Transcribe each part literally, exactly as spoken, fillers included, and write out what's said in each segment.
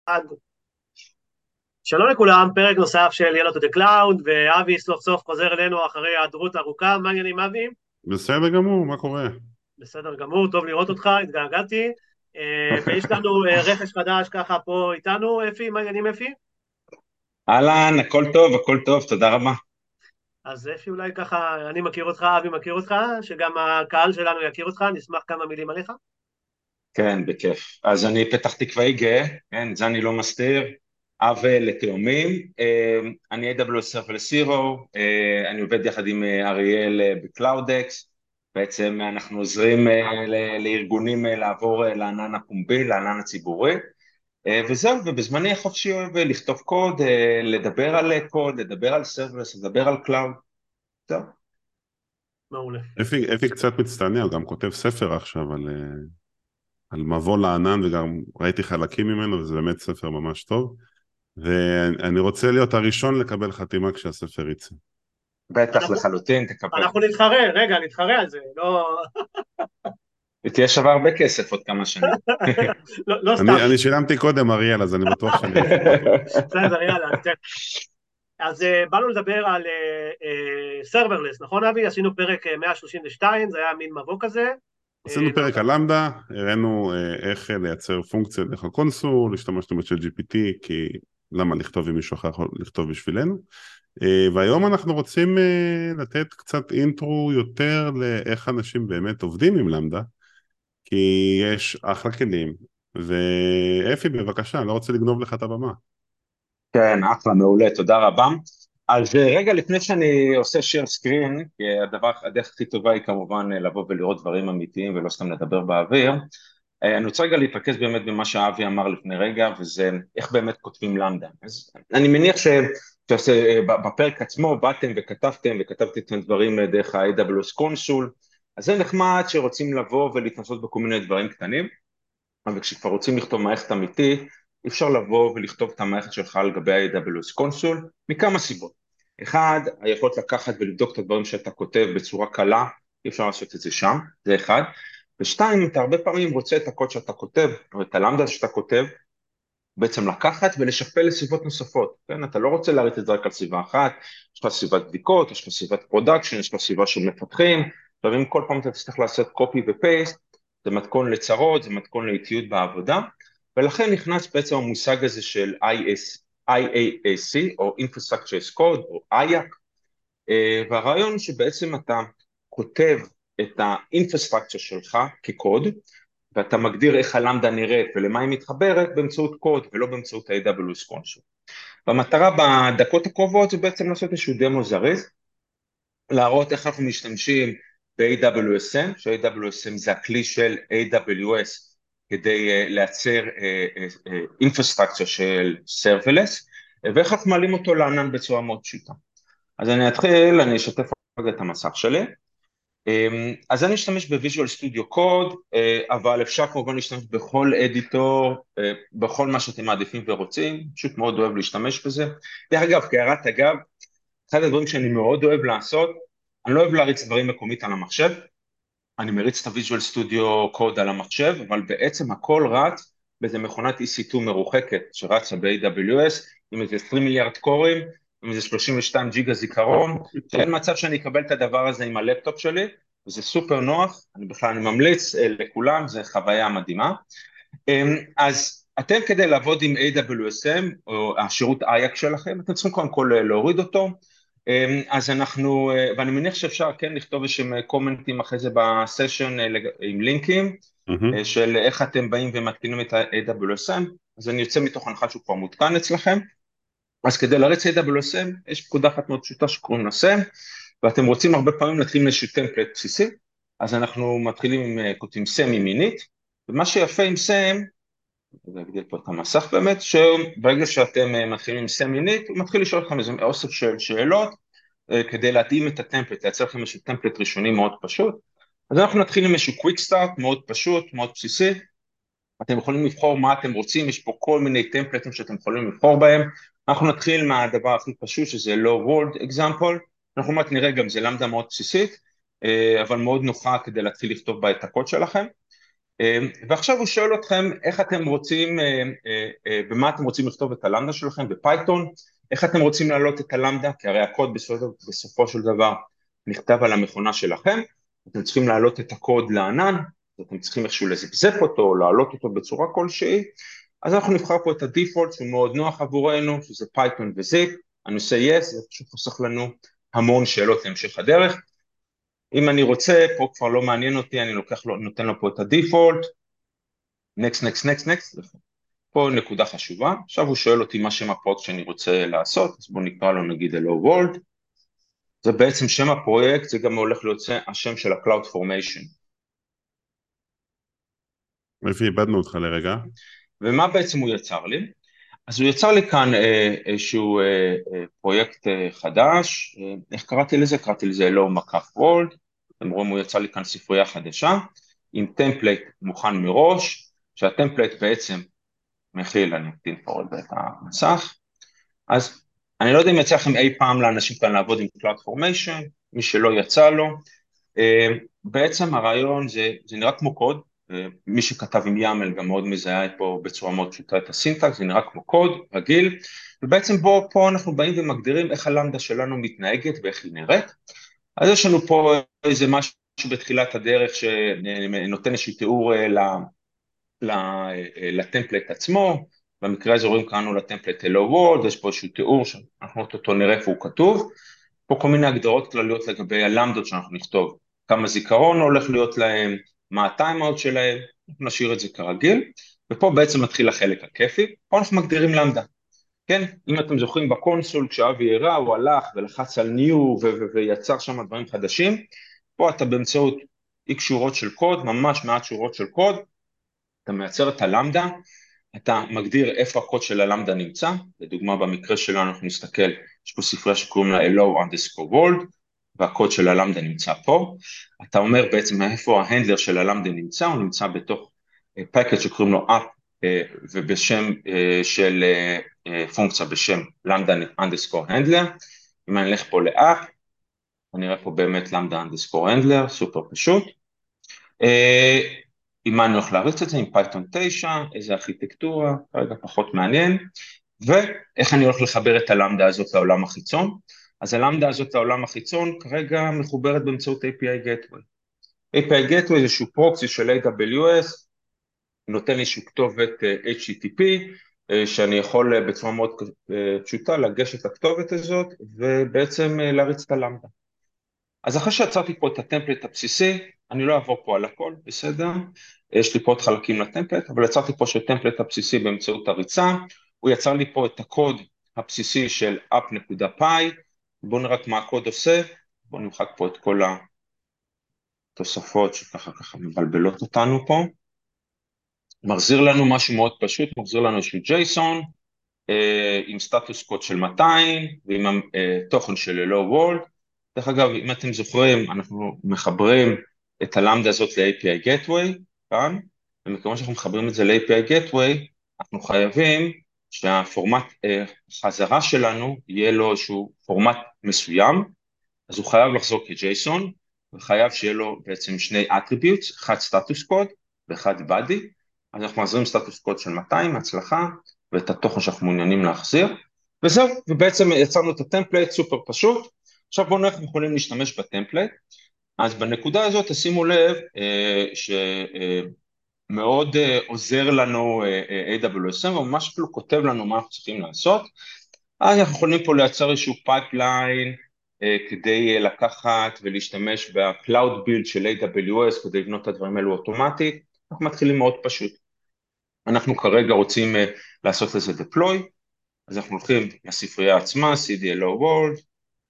עד. שלום לכולם, פרק נוסף של Yellow to the Cloud, ואבי סוף סוף חוזר אלינו אחרי היעדרות ארוכה. מה העניינים, אבי? בסדר גמור, מה קורה? בסדר גמור, טוב לראות אותך, התגעגעתי. אה, ויש לנו אה, רכש חדש ככה פה איתנו. אפי, מה העניינים, אפי? אהלן, הכל טוב, הכל טוב, תודה רבה. אז אפי, אולי ככה, אני מכיר אותך, אבי מכיר אותך, שגם הקהל שלנו יכיר אותך, נשמח כמה מילים עליך. כן, בכיף. אז אני פתח תקוואי גאה, כן, זה אני לא מסתיר, אב לתאומים, אה, אני איי דאבליו אס Serverless Zero, אה, אני עובד יחד עם אה, אריאל אה, בקלאודקס, בעצם אנחנו עוזרים אה, ל- לארגונים אה, לעבור אה, לענן הפומבי, לענן הציבורי, אה, וזהו, ובזמני החופשי אוהב אה, לכתוב קוד, אה, לדבר על אה, קוד, לדבר על Serverless, לדבר על קלאוד, זהו. מעולה. אפי, אפי קצת מצטנע, הוא גם כותב ספר עכשיו על, אה, על מבוא לענן, וגם ראיתי חלקים ממנו, וזה באמת ספר ממש טוב, ואני רוצה להיות הראשון לקבל חתימה כשהספר יצא. בטח אנחנו, לחלוטין, תקבל. אנחנו נתחרה, רגע, נתחרה על זה, לא, ותהיה שווה הרבה כסף עוד כמה שנים. לא, לא סתם. אני, אני שילמתי קודם, אריאל, אז אני בטוח שאני אזכה. בסדר, יאללה, ניתן. אז uh, באנו לדבר על סרברלס, uh, uh, נכון אבי? עשינו פרק uh, מאה שלושים ושתיים, זה היה מין מבוא כזה. עשינו Uh, פרק על למדה, הראינו אה, איך לייצר פונקציה דרך הקונסול, השתמשנו ב-צ'אט ג'י פי טי, כי למה לכתוב עם מישהו אחר יכול לכתוב בשבילנו. אה, והיום אנחנו רוצים אה, לתת קצת אינטרו יותר לאיך אנשים באמת עובדים עם למדה, כי יש אחלה כלים. ואפי, בבקשה, אני לא רוצה לגנוב לך את הבמה. כן, אחלה, מעולה, תודה רבה. אז אה, רגע לפני שאני עושה share screen, כי הדבר, הדרך הכי טובה היא כמובן אה, לבוא ולראות דברים אמיתיים ולא סתם לדבר באוויר, אה, אני רוצה רגע להתרכז באמת במה שאבי אמר לפני רגע, וזה איך באמת כותבים למדה. אז אני מניח ש... שבפרק עצמו באתם וכתבתם וכתבתם את הדברים אה, דרך ה-איי דאבליו אס Console, אז זה נחמד שרוצים לבוא ולהתנסות בכל מיני דברים קטנים, אבל כשכבר רוצים לכתוב מערכת אמיתית, אי אפשר לבוא ולכתוב את המערכת שלך על גבי ה-איי דאבליו אס Console, מכמה סיבות. אחד, היכולת לקחת ולבדוק את הדברים שאתה כותב בצורה קלה, אי אפשר לעשות את זה שם, זה אחד. ושתיים, אתה הרבה פעמים רוצה את הקוד שאתה כותב, או את הלמדה שאתה כותב, בעצם לקחת ולשכפל לסביבות נוספות, כן? אתה לא רוצה להריץ את זה רק על סביבה אחת, יש לך סביבת בדיקות, יש לך סביבת פרודקשן, יש לך סביבה של מפתחים, ואם כל פעם אתה תצטרך לעשות קופי ופייסט, זה מתכון לצרות, זה מתכון לאיטיות בעבודה, ולכן נכנס בעצם המושג הזה של איי איי איי סי, או Infrastructure as Code, או איי эй סי, אה, והרעיון הוא שבעצם אתה כותב את האינפרסטרקציה שלך כקוד, ואתה מגדיר איך הלמדה נראית ולמה היא מתחברת באמצעות קוד ולא באמצעות ה-איי דאבליו אס Console. והמטרה בדקות הקרובות זה בעצם לעשות איזשהו דמו זריז, להראות איך אנחנו משתמשים ב-איי דאבליו אס אם, ש-איי דאבליו אס אם זה הכלי של איי דאבליו אס כדי uh, לייצר אינפרסטרקציה uh, uh, של serverless, ואיך אנחנו מעלים אותו לענן בצורה מאוד פשוטה. אז אני אתחיל, אני אשתף רגע את המסך שלי. אז אני אשתמש בוויז'ואל סטודיו קוד, אבל אפשר כמובן להשתמש בכל אדיטור, בכל מה שאתם מעדיפים ורוצים, פשוט מאוד אוהב להשתמש בזה. דרך אגב, כהערת אגב, אחד הדברים שאני מאוד אוהב לעשות, אני לא אוהב להריץ דברים מקומית על המחשב, אני מריץ את הוויז'ואל סטודיו קוד על המחשב, אבל בעצם הכל רץ באיזה מכונת אי סי טו מרוחקת, שרצה ב-איי דאבליו אס, עם איזה עשרים מיליארד קורים, עם איזה שלושים ושתיים ג'יגה זיכרון, שאין מצב שאני אקבל את הדבר הזה עם הלפטופ שלי, וזה סופר נוח, אני בכלל אני ממליץ אה, לכולם, זה חוויה מדהימה. אה, אז אתם כדי לעבוד עם איי דאבליו אס אם, או השירות איי эй סי שלכם, אתם צריכים קודם כל אה, להוריד אותו, אה, אז אנחנו, אה, ואני מניח שאפשר כן לכתוב איזשהם קומנטים אחרי זה בסשן אה, לג- עם לינקים, מהמם. אה, של איך אתם באים ומתקינים את ה-איי דאבליו אס אם, אז אני יוצא מתוך הנחה שהוא כבר מותקן אצלכם, אז כדי להריץ איי דאבליו אס אם, יש פקודה אחת מאוד פשוטה שקוראים לה סם, ואתם רוצים הרבה פעמים להתחיל עם איזשהו טמפלט בסיסי, אז אנחנו מתחילים עם, אה, כותבים סם ימינית, ומה שיפה עם סם, אני אגדיל פה את המסך באמת, שברגע שאתם אה, מתחילים עם סם ימינית, הוא מתחיל לשאול לכם איזה אוסף של שאלות, אה, כדי להתאים את הטמפלט, לייצר לכם איזשהו טמפלט ראשוני מאוד פשוט, אז אנחנו נתחיל עם איזשהו קוויק סטארט מאוד פשוט, מאוד בסיסי, אתם יכולים לבחור מה אתם רוצים, יש פה כל מיני טמפלטים שאתם יכולים לבחור בהם, אנחנו נתחיל מהדבר הכי פשוט שזה Low World Example, אנחנו מעט נראה גם זה למדה מאוד בסיסית, אה, אבל מאוד נוחה כדי להתחיל לכתוב בה את הקוד שלכם, ועכשיו הוא שואל אתכם איך אתם רוצים, במה אתם רוצים לכתוב את הלמדה שלכם, בפייתון, איך אתם רוצים להעלות את הלמדה, כי הרי הקוד בסופו, בסופו של דבר נכתב על המכונה שלכם, אתם צריכים להעלות את הקוד לענן, אתם צריכים איכשהו לזפזפ אותו, או להעלות אותו בצורה כלשהי, אז אנחנו נבחר פה את הדיפולט, שהוא מאוד נוח עבורנו, שזה פייתון וזיפ, אני עושה yes, זה פשוט חוסך לנו המון שאלות להמשך הדרך, אם אני רוצה, פה כבר לא מעניין אותי, אני לוקח לו, נותן לו פה את הדיפולט, next, next, next, next, פה נקודה חשובה, עכשיו הוא שואל אותי מה שם הפרויקט שאני רוצה לעשות, אז בואו נקרא לו נגיד Hello World, זה בעצם שם הפרויקט, זה גם הולך להיות השם של ה-Cloud Formation. לפי איבדנו אותך לרגע. ומה בעצם הוא יצר לי? אז הוא יצר לי כאן אה, איזשהו אה, אה, פרויקט אה, חדש, אה, איך קראתי לזה? קראתי לזה Hello מקף World, אתם רואים הוא יצר לי כאן ספרייה חדשה, עם טמפלייט מוכן מראש, שהטמפלייט בעצם מכיל, אני אקטין פה את המסך, אז אני לא יודע אם יצא לכם אי פעם לאנשים כאן לעבוד עם Cloud Formation, מי שלא יצא לו, בעצם הרעיון זה, זה נראה כמו קוד, מי שכתב עם יאמל גם מאוד מזהה פה בצורה מאוד פשוטה את הסינטקס, זה נראה כמו קוד רגיל, ובעצם בו, פה אנחנו באים ומגדירים איך הלמדה שלנו מתנהגת ואיך היא נראית, אז יש לנו פה איזה משהו בתחילת הדרך שנותן איזשהו תיאור לטמפלייט עצמו, במקרה הזה רואים קראנו לטמפלייט Hello World, יש פה איזשהו תיאור שאנחנו אותו נראה איפה הוא כתוב, פה כל מיני הגדרות כלליות לגבי הלמדות שאנחנו נכתוב, כמה זיכרון הולך להיות להם, מה הטיימאוט שלהם, נשאיר את זה כרגיל, ופה בעצם מתחיל החלק הכיפי, פה אנחנו מגדירים למדה, כן? אם אתם זוכרים בקונסול כשאבי הראה, הוא הלך ולחץ על ניו ויצר שם דברים חדשים, פה אתה באמצעות איקס שורות של קוד, ממש מעט שורות של קוד, אתה מייצר את הלמדה, אתה מגדיר איפה הקוד של הלמדה נמצא, לדוגמה במקרה שלנו אנחנו נסתכל, יש פה ספרייה שקוראים לה hello underscore world, והקוד של הלמדה נמצא פה, אתה אומר בעצם איפה ההנדלר של הלמדה נמצא, הוא נמצא בתוך פאקט שקוראים לו up, ובשם של פונקציה בשם lambda underscore handler, אם אני אלך פה ל-up, אני אראה פה באמת lambda underscore handler, סופר פשוט, עם מה אני הולך להריץ את זה, עם פייתון תשע, איזה ארכיטקטורה, כרגע פחות מעניין, ואיך אני הולך לחבר את הלמדה הזאת לעולם החיצון, אז הלמדה הזאת לעולם החיצון כרגע מחוברת באמצעות איי פי איי Gateway. איי פי איי Gateway זה איזשהו פרוקסי של איי דאבליו אס, נותן לי איזשהו כתובת אייץ' טי טי פי, שאני יכול בצורה מאוד פשוטה לגשת לכתובת הזאת, ובעצם להריץ את הלמדה. אז אחרי שיצרתי פה את הטמפלייט הבסיסי, אני לא אעבור פה על הכל, בסדר? יש לי פה עוד חלקים לטמפלייט, אבל יצרתי פה שהטמפלייט הבסיסי באמצעות הריצה, הוא יצר לי פה את הקוד הבסיסי של app.py, בואו נראה מה הקוד עושה, בואו נמחק פה את כל התוספות שככה ככה מבלבלות אותנו פה, מחזיר לנו משהו מאוד פשוט, מחזיר לנו איזשהו JSON, עם סטטוס קוד של מאתיים, ועם תוכן של Hello World, דרך אגב, אם אתם זוכרים, אנחנו מחברים את הלמדה הזאת ל-איי פי איי Gateway, כאן, ומכיוון שאנחנו מחברים את זה ל-איי פי איי Gateway, אנחנו חייבים שהפורמט חזרה שלנו יהיה לו איזשהו פורמט מסוים, אז הוא חייב לחזור כ-JSON, וחייב שיהיה לו בעצם שני attributes, אחד סטטוס קוד ואחד body, אז אנחנו מחזירים סטטוס קוד של מאתיים, הצלחה, ואת התוכן שאנחנו מעוניינים להחזיר, וזהו, ובעצם יצרנו את הטמפלייט סופר פשוט, עכשיו בואו נראה איך יכולים להשתמש בטמפלייט, אז בנקודה הזאת תשימו לב אה, שמאוד אה, עוזר לנו אה, איי דאבליו אס, וממש אפילו כותב לנו מה אנחנו צריכים לעשות, אז אנחנו יכולים פה לייצר איזשהו פייפליין, אה, כדי לקחת ולהשתמש ב-Cloud Build של איי דאבליו אס, כדי לבנות את הדברים האלו אוטומטית, אנחנו מתחילים מאוד פשוט, אנחנו כרגע רוצים אה, לעשות לזה deploy, אז אנחנו הולכים לספרייה עצמה, סי די Hello World,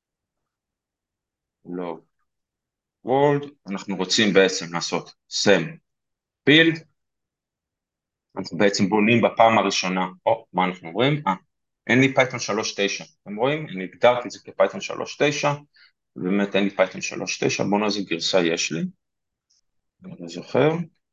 Hello World, אנחנו רוצים בעצם לעשות SAM build, אנחנו בעצם בונים בפעם הראשונה, או, מה אנחנו רואים? אה, אין לי פייתון שלוש נקודה תשע, אתם רואים? אני הגדרתי את זה כפייתון שלוש נקודה תשע, ובאמת אין לי פייתון שלוש נקודה תשע, בואו נראה איזה גרסה יש לי, אני לא זוכר,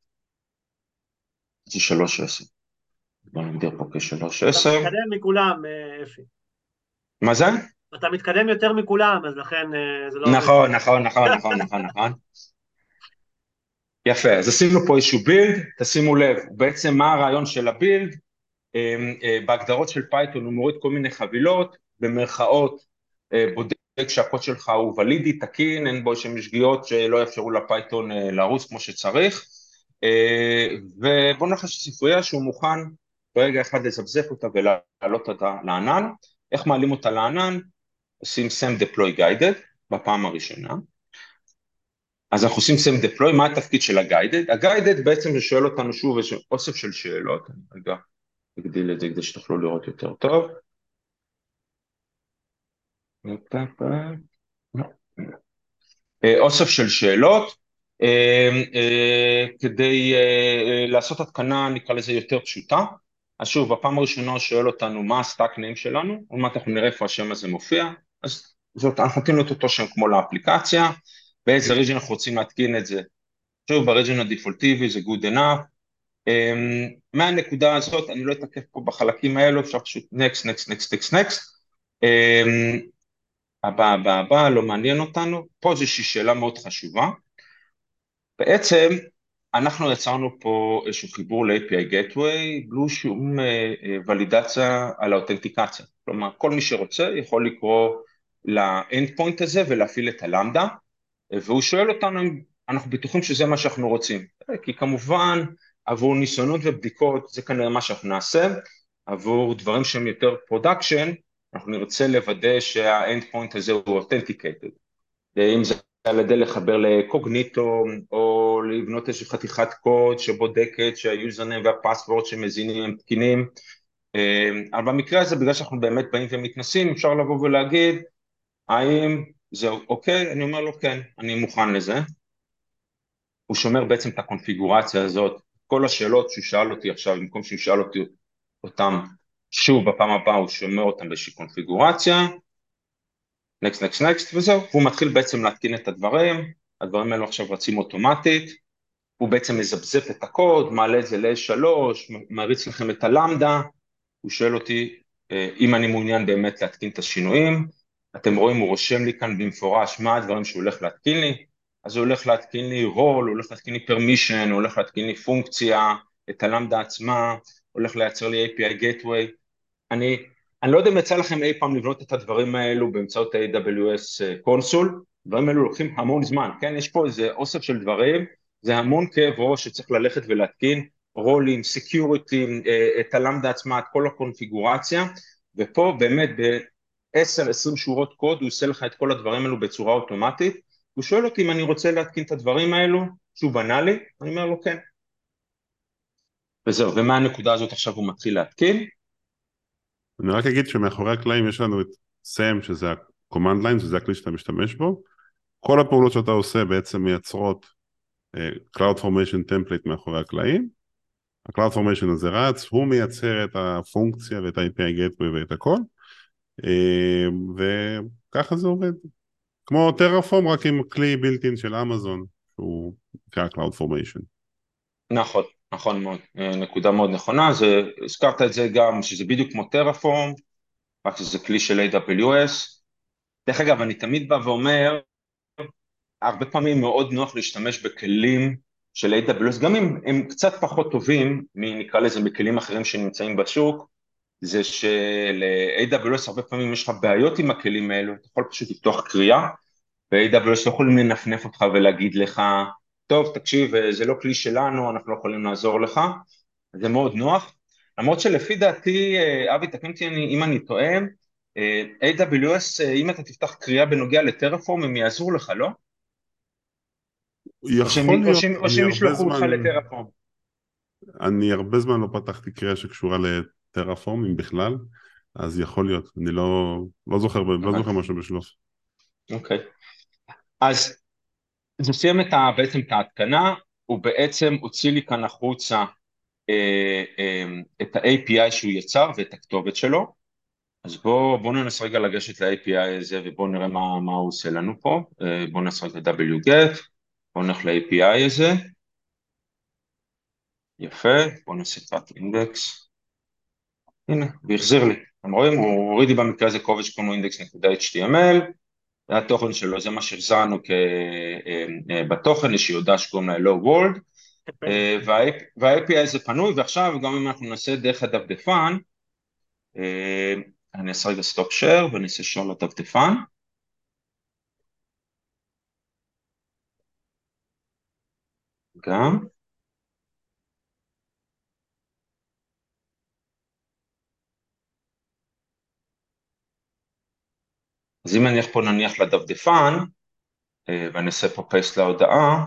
זה שלוש נקודה עשר, בואו נגדיר פה כ-שלוש נקודה עשר. אתה מתקדם מכולם, אפי. מה זה? אתה מתקדם יותר מכולם, אז לכן זה לא... נכון, נכון, נכון, נכון, נכון, נכון. יפה, אז עשינו פה איזשהו בילד, תשימו לב, בעצם מה הרעיון של הבילד, בהגדרות של פייתון הוא מוריד כל מיני חבילות, במרכאות בודק שהקוד שלך הוא ולידי, תקין, אין בו שם שגיאות שלא יאפשרו לפייתון לרוץ כמו שצריך, ובוא נלך שספרייה שהוא מוכן ברגע אחד לזבזף אותה ולהעלות אותה לענן. איך מעלים אותה לענן? עושים same deploy guided בפעם הראשונה, אז אנחנו עושים same deploy. מה התפקיד של ה-guided? ה-guided בעצם זה שואל אותנו שוב איזה אוסף של שאלות, אני רגע אגדיל את זה כדי שתוכלו לראות יותר טוב. אוסף של שאלות, כדי לעשות התקנה נקרא לזה יותר פשוטה. אז שוב, בפעם הראשונה הוא שואל אותנו מה הסטאק ניים שלנו, עוד מעט אנחנו נראה איפה השם הזה מופיע, אז זאת, אנחנו נותנים לו את אותו שם כמו לאפליקציה, באיזה ריג'ן אנחנו רוצים להתקין את זה. שוב, בריג'ן הדפולטיבי זה good enough, מהנקודה הזאת, אני לא אתעכב פה בחלקים האלו, אפשר פשוט next, next, next, next, next, הבא, הבא, הבא, לא מעניין אותנו. פה זו שאלה מאוד חשובה, בעצם אנחנו יצרנו פה איזשהו חיבור ל-איי פי איי Gateway, בלי שום ולידציה על האותנטיקציה, כלומר כל מי שרוצה יכול לקרוא ל-endpoint הזה ולהפעיל את הלמדה, והוא שואל אותנו, אנחנו בטוחים שזה מה שאנחנו רוצים, כי כמובן עבור ניסיונות ובדיקות זה כנראה מה שאנחנו נעשה, עבור דברים שהם יותר production, אנחנו נרצה לוודא שה-endpoint הזה הוא authenticated, אם זה על ידי לחבר לקוגניטו, או לבנות איזושהי חתיכת קוד שבודקת שהיוזרניים והפסוורד שמזינים הם תקינים, אבל במקרה הזה בגלל שאנחנו באמת באים ומתנסים, אפשר לבוא ולהגיד, האם זה אוקיי? אני אומר לו כן, אני מוכן לזה. הוא שומר בעצם את הקונפיגורציה הזאת, כל השאלות שהוא שאל אותי עכשיו, במקום שהוא שאל אותי אותם שוב בפעם הבאה, הוא שומר אותם באיזושהי קונפיגורציה, next, next, next, וזהו, הוא מתחיל בעצם להתקין את הדברים, הדברים האלו עכשיו רצים אוטומטית, הוא בעצם מזבזף את הקוד, מעלה את זה ל-אס שלוש, מריץ לכם את הלמדה, הוא שואל אותי אם אני מעוניין באמת להתקין את השינויים, אתם רואים, הוא רושם לי כאן במפורש מה הדברים שהוא הולך להתקין לי, אז הוא הולך להתקין לי רול, הוא הולך להתקין לי permission, הוא הולך להתקין לי פונקציה, את הלמדה עצמה, הוא הולך לייצר לי איי פי איי Gateway, אני... אני לא יודע אם יצא לכם אי פעם לבנות את הדברים האלו באמצעות ה-איי דאבליו אס קונסול, דברים האלו לוקחים המון זמן, כן? יש פה איזה אוסף של דברים, זה המון כאב ראש שצריך ללכת ולהתקין, רולים, סקיוריטי, את הלמדה עצמה, את כל הקונפיגורציה, ופה באמת ב-עשר עשרים שורות קוד, הוא עושה לך את כל הדברים האלו בצורה אוטומטית, הוא שואל אותי אם אני רוצה להתקין את הדברים האלו, שהוא בנה לי, אני אומר לו כן. וזהו, ומה הנקודה הזאת עכשיו הוא מתחיל להתקין? אני רק אגיד שמאחורי הקלעים יש לנו את סם, שזה ה-command line, שזה הכלי שאתה משתמש בו. כל הפעולות שאתה עושה בעצם מייצרות uh, CloudFormation template מאחורי הקלעים. ה-CloudFormation הזה רץ, הוא מייצר את הפונקציה ואת ה-איי פי איי Gateway ואת הכל, uh, וככה זה עובד. כמו Terraform, רק עם כלי בילטין של אמזון, שהוא נקרא CloudFormation. נכון. נכון מאוד, נקודה מאוד נכונה, זה, הזכרת את זה גם, שזה בדיוק כמו טראפורם, רק שזה כלי של איי דאבליו אס, דרך אגב, אני תמיד בא ואומר, הרבה פעמים מאוד נוח להשתמש בכלים של איי דאבליו אס, גם אם הם קצת פחות טובים, נקרא לזה בכלים אחרים שנמצאים בשוק, זה של-איי דאבליו אס הרבה פעמים יש לך בעיות עם הכלים האלו, אתה יכול פשוט לפתוח קריאה, ו-איי דאבליו אס לא יכולים לנפנף אותך ולהגיד לך, טוב, תקשיב, זה לא כלי שלנו, אנחנו לא יכולים לעזור לך, זה מאוד נוח, למרות שלפי דעתי, אבי, תקן אותי אם אני טועה, איי דאבליו אס, אם אתה תפתח קריאה בנוגע לטרפורם, הם יעזרו לך, לא? יכול להיות, או שהם ישלחו אותך לטרפורם. אני הרבה זמן לא פתחתי קריאה שקשורה לטרפורם, אם בכלל, אז יכול להיות, אני לא, לא זוכר, לא זוכר משהו בשלוף. אוקיי, אז זה סיים את ה, בעצם את ההתקנה, הוא בעצם הוציא לי כאן החוצה אה, אה, את ה-איי פי איי שהוא יצר ואת הכתובת שלו, אז בואו בוא ננסה רגע לגשת ל-איי פי איי הזה ובואו נראה מה, מה הוא עושה לנו פה, אה, בואו ננסה רגע wget, בואו נלך ל-איי פי איי הזה, יפה, בואו נעשה תת אינדקס, הנה, והחזיר לי, אתם רואים, הוא הוריד לי במקרה הזה קובץ שקוראים לו index.html, זה התוכן שלו, זה מה שהחזרנו בתוכן, יש שיודע שקוראים לה Hello World, וה-איי פי איי זה פנוי, ועכשיו גם אם אנחנו נעשה דרך הדפדפן, אני אעשה רגע סטופ שייר, ואני אעשה שואל לדפדפן, גם, אז אם אני אלך פה נניח לדפדפן, ואני אעשה פה פייסט להודעה,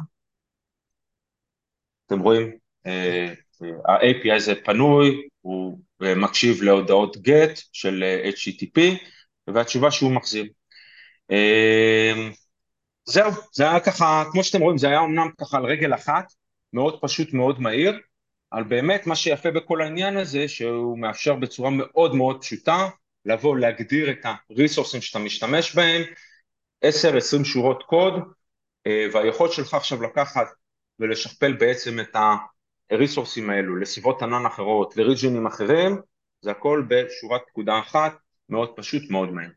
אתם רואים, ה-איי פי איי זה פנוי, הוא מקשיב להודעות גט של אייץ' טי טי פי, והתשובה שהוא מחזיר. זהו, זה היה ככה, כמו שאתם רואים, זה היה אמנם ככה על רגל אחת, מאוד פשוט, מאוד מהיר, אבל באמת מה שיפה בכל העניין הזה, שהוא מאפשר בצורה מאוד מאוד פשוטה, לבוא להגדיר את הריסורסים שאתה משתמש בהם, עשר עשרים שורות קוד, והיכולת שלך עכשיו לקחת ולשכפל בעצם את הריסורסים האלו לסביבות ענן אחרות, לריג'ינים אחרים, זה הכל בשורת פקודה אחת, מאוד פשוט, מאוד מהיר.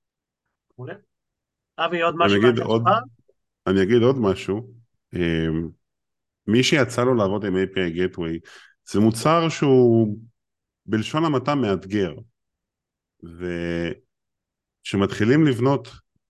אבי, עוד אני משהו אגיד מהצד עוד, שלך? אני אגיד עוד משהו, מי שיצא לו לעבוד עם איי פי איי Gateway, זה מוצר שהוא בלשון המעטה מאתגר, וכשמתחילים לבנות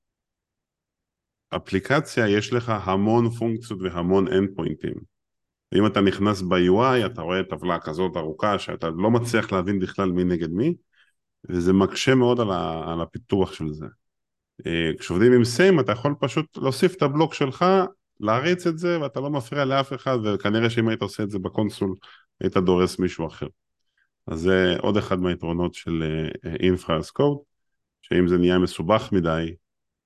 אפליקציה, יש לך המון פונקציות והמון endpointים. אם אתה נכנס ב-יו איי, אתה רואה טבלה כזאת ארוכה, שאתה לא מצליח להבין בכלל מי נגד מי, וזה מקשה מאוד על, ה- על הפיתוח של זה. כשעובדים עם סיים, אתה יכול פשוט להוסיף את הבלוק שלך, להריץ את זה, ואתה לא מפריע לאף אחד, וכנראה שאם היית עושה את זה בקונסול, היית דורס מישהו אחר. אז זה עוד אחד מהיתרונות של Infra as Code, שאם זה נהיה מסובך מדי,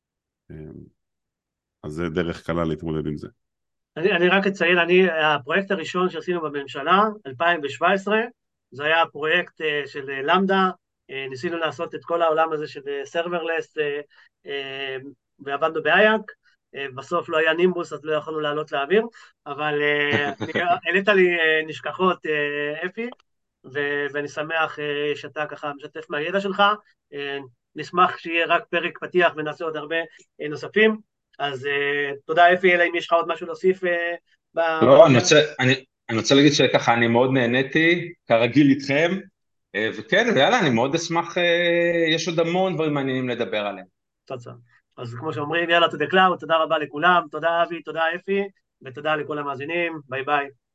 אז זה דרך קלה להתמודד עם זה. אני, אני רק אציין, אני, הפרויקט הראשון שעשינו בממשלה, אלפיים שבע עשרה, זה היה הפרויקט של למדה, ניסינו לעשות את כל העולם הזה של סרברלס, ועבדנו באייק, בסוף לא היה נימבוס, אז לא יכולנו לעלות לאוויר, אבל העלית לי נשכחות, אפי, ואני שמח שאתה ככה משתף מהידע שלך, נשמח שיהיה רק פרק פתיח ונעשה עוד הרבה נוספים, אז תודה אפי, אלא אם יש לך עוד משהו להוסיף. לא, אני רוצה, אני, אני רוצה להגיד שככה אני מאוד נהניתי, כרגיל איתכם, וכן, יאללה, אני מאוד אשמח, יש עוד המון דברים מעניינים לדבר עליהם. תודה. אז כמו שאומרים, יאללה, to the cloud, תודה רבה לכולם, תודה אבי, תודה אפי, ותודה לכל המאזינים, ביי ביי.